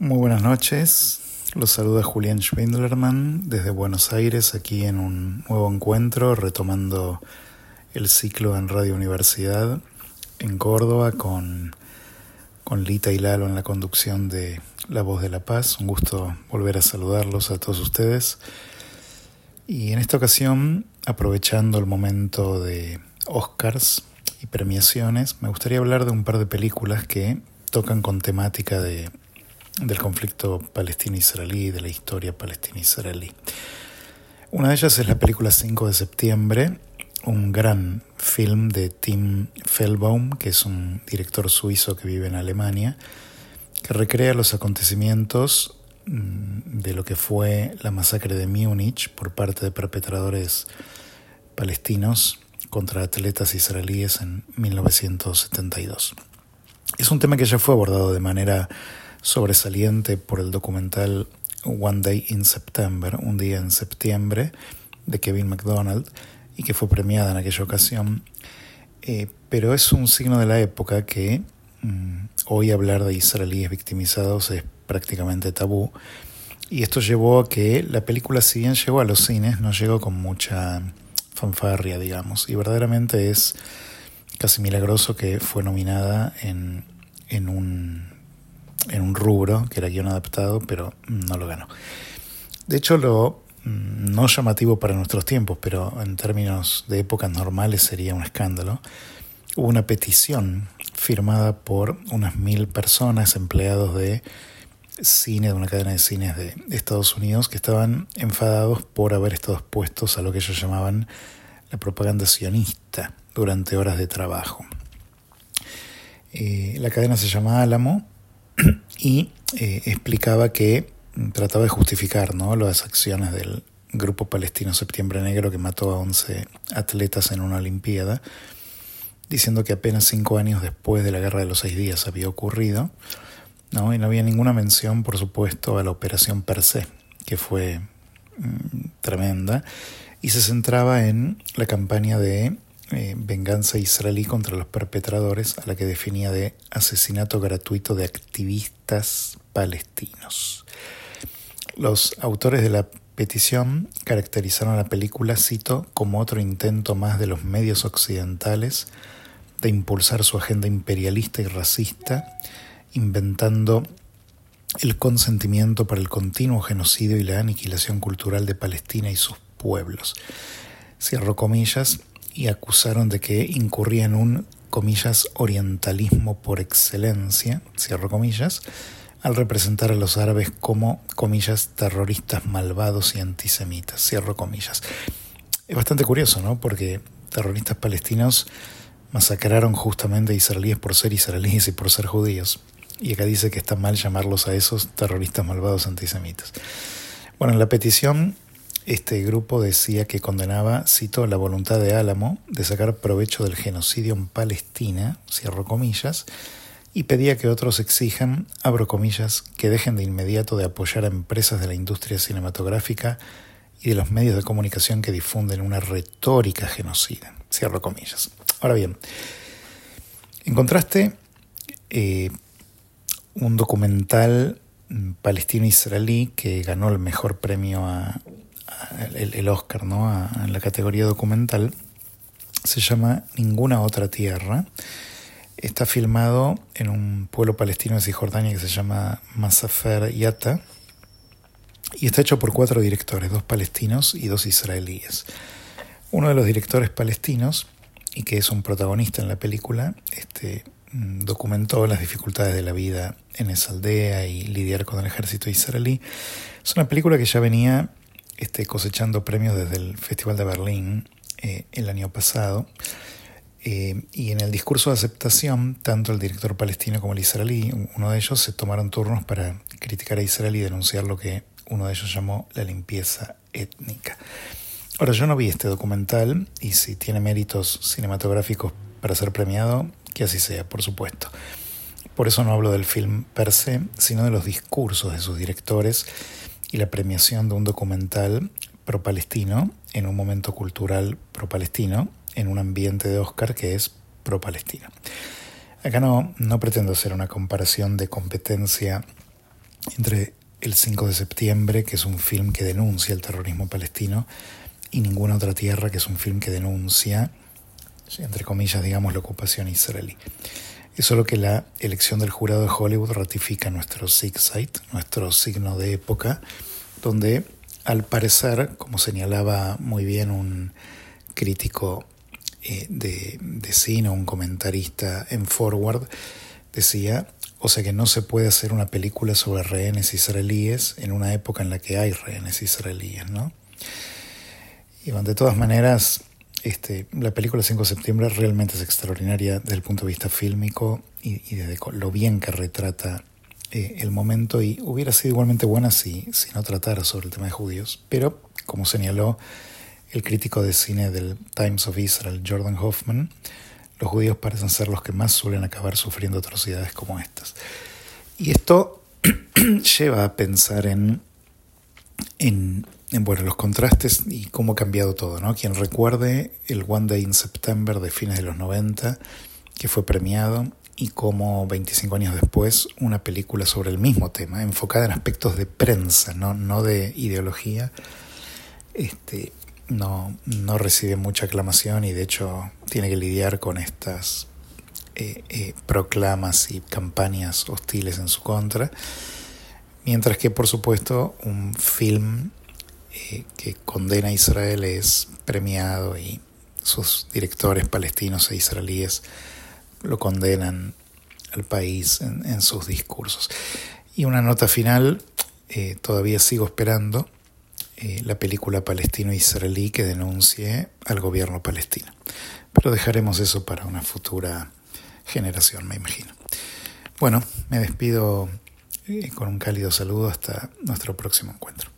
Muy buenas noches, los saluda Julián Schwindlerman desde Buenos Aires, aquí en un nuevo encuentro, retomando el ciclo en Radio Universidad en Córdoba con Lita y Lalo en la conducción de La Voz de la Paz. Un gusto volver a saludarlos a todos ustedes. Y en esta ocasión, aprovechando el momento de Oscars y premiaciones, me gustaría hablar de un par de películas que tocan con temática del conflicto palestino-israelí, de la historia palestina-israelí. Una de ellas es la película 5 de septiembre, un gran film de Tim Fellbaum, que es un director suizo que vive en Alemania, que recrea los acontecimientos de lo que fue la masacre de Múnich por parte de perpetradores palestinos contra atletas israelíes en 1972. Es un tema que ya fue abordado de manera sobresaliente por el documental One Day in September, un día en septiembre, de Kevin MacDonald, y que fue premiada en aquella ocasión, pero es un signo de la época que hoy hablar de israelíes victimizados es prácticamente tabú, y esto llevó a que la película, si bien llegó a los cines, no llegó con mucha fanfarria, digamos, y verdaderamente es casi milagroso que fue nominada en un rubro, que era guión adaptado, pero no lo ganó. De hecho, lo no llamativo para nuestros tiempos, pero en términos de épocas normales sería un escándalo. Hubo una petición firmada por unas 1,000 personas, empleados de cine, de una cadena de cines de Estados Unidos, que estaban enfadados por haber estado expuestos a lo que ellos llamaban la propaganda sionista durante horas de trabajo. La cadena se llama Álamo y explicaba que trataba de justificar, ¿no?, las acciones del grupo palestino Septiembre Negro, que mató a 11 atletas en una olimpiada, diciendo que apenas 5 años después de la Guerra de los 6 días había ocurrido, ¿no? Y no había ninguna mención, por supuesto, a la operación per se, que fue tremenda, y se centraba en la campaña de venganza israelí contra los perpetradores, a la que definía de asesinato gratuito de activistas palestinos. Los autores de la petición caracterizaron la película, cito, como otro intento más de los medios occidentales de impulsar su agenda imperialista y racista, inventando el consentimiento para el continuo genocidio y la aniquilación cultural de Palestina y sus pueblos. Cierro comillas, y acusaron de que incurría en un, comillas, orientalismo por excelencia, cierro comillas, al representar a los árabes como, comillas, terroristas malvados y antisemitas, cierro comillas. Es bastante curioso, ¿no?, porque terroristas palestinos masacraron justamente a israelíes por ser israelíes y por ser judíos, y acá dice que está mal llamarlos a esos terroristas malvados antisemitas. Bueno, en la petición, este grupo decía que condenaba, cito, la voluntad de Álamo de sacar provecho del genocidio en Palestina, cierro comillas, y pedía que otros exijan, abro comillas, que dejen de inmediato de apoyar a empresas de la industria cinematográfica y de los medios de comunicación que difunden una retórica genocida, cierro comillas. Ahora bien, en contraste, un documental palestino-israelí que ganó el mejor premio el Oscar, ¿no?, en la categoría documental, se llama Ninguna otra tierra. Está filmado en un pueblo palestino de Cisjordania que se llama Masafer Yatta, y está hecho por 4 directores, 2 palestinos y 2 israelíes. Uno de los directores palestinos, y que es un protagonista en la película, documentó las dificultades de la vida en esa aldea y lidiar con el ejército israelí. Es una película que ya venía cosechando premios desde el Festival de Berlín el año pasado, y en el discurso de aceptación, tanto el director palestino como el israelí, uno de ellos, se tomaron turnos para criticar a Israel y denunciar lo que uno de ellos llamó la limpieza étnica. Ahora, yo no vi este documental, y si tiene méritos cinematográficos para ser premiado, que así sea, por supuesto. Por eso no hablo del film per se, sino de los discursos de sus directores y la premiación de un documental pro-palestino en un momento cultural pro-palestino en un ambiente de Oscar que es pro-palestino. Acá no pretendo hacer una comparación de competencia entre El 5 de septiembre, que es un film que denuncia el terrorismo palestino, y Ninguna otra tierra, que es un film que denuncia, entre comillas, digamos, la ocupación israelí. Es solo que la elección del jurado de Hollywood ratifica nuestro SIG-Site, nuestro signo de época, donde al parecer, como señalaba muy bien un crítico de cine, un comentarista en Forward, decía, o sea que no se puede hacer una película sobre rehenes israelíes en una época en la que hay rehenes israelíes, ¿no? Y bueno, de todas maneras, la película 5 de septiembre realmente es extraordinaria desde el punto de vista fílmico y desde lo bien que retrata el momento, y hubiera sido igualmente buena si no tratara sobre el tema de judíos. Pero, como señaló el crítico de cine del Times of Israel, Jordan Hoffman, los judíos parecen ser los que más suelen acabar sufriendo atrocidades como estas. Y esto lleva a pensar en los contrastes y cómo ha cambiado todo, ¿no? Quien recuerde el One Day in September de fines de los 90, que fue premiado, y cómo 25 años después una película sobre el mismo tema, enfocada en aspectos de prensa, no de ideología, no recibe mucha aclamación, y de hecho tiene que lidiar con estas proclamas y campañas hostiles en su contra, mientras que, por supuesto, un film que condena a Israel es premiado y sus directores palestinos e israelíes lo condenan al país en sus discursos. Y una nota final, todavía sigo esperando la película palestino-israelí que denuncie al gobierno palestino. Pero dejaremos eso para una futura generación, me imagino. Bueno, me despido con un cálido saludo hasta nuestro próximo encuentro.